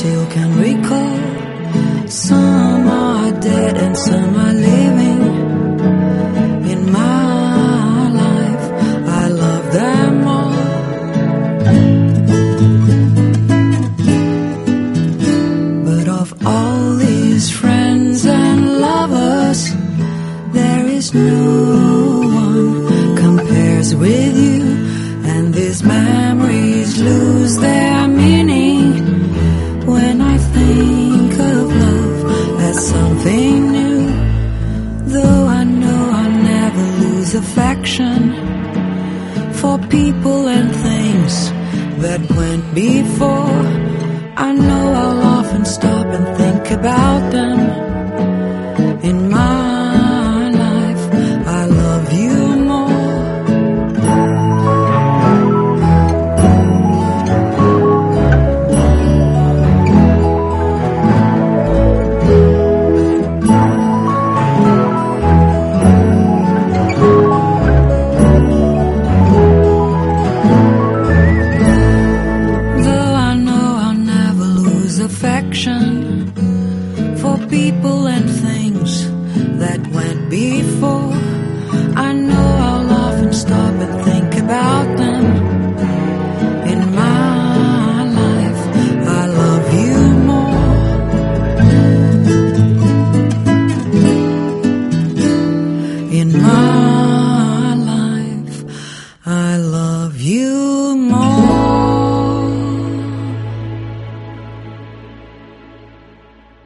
still can recall. Some are dead and some are living in my life. I love them all. But of all these friends and lovers, there is no one compares with you. And these memories lose their meaning when I think of love as something new. Though I know I'll never lose affection for people and things that went before. I know I'll often stop and think about them